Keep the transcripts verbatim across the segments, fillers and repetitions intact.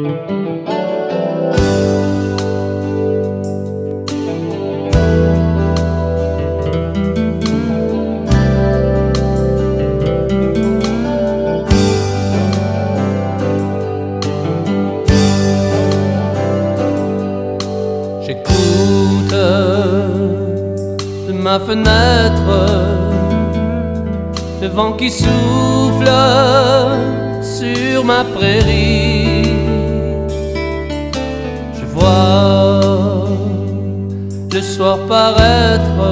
J'écoute de ma fenêtre le vent qui souffle sur ma prairie. Je vois le soir paraître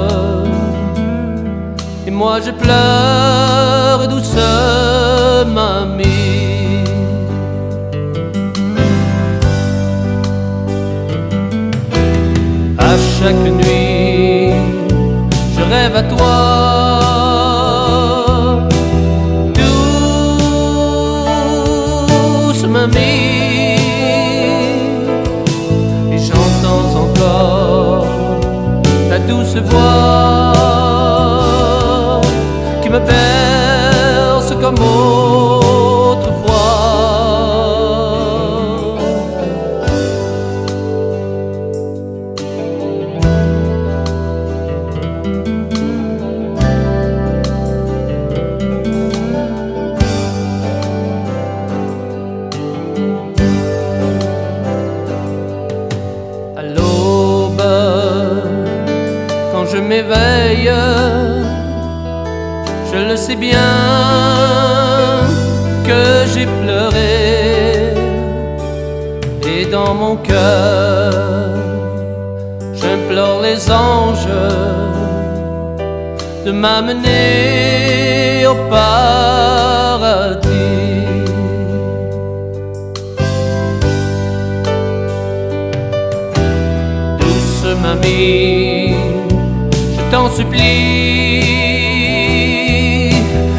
et moi je pleure, douce mamie. À chaque nuit, je rêve à toi, douce mamie, et j'entends encore ta douce voix qui me berce comme autrefois. À l'aube, quand je m'éveille, je le sais bien que j'ai pleuré, et dans mon cœur, j'implore les anges de m'amener au paradis. Douce mamie, je t'en supplie,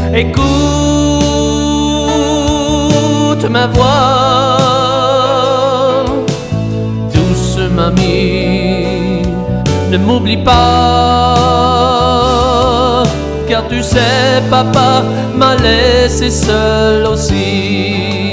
écoute ma voix. Douce mamie, ne m'oublie pas, car tu sais, papa m'a laissé seul aussi.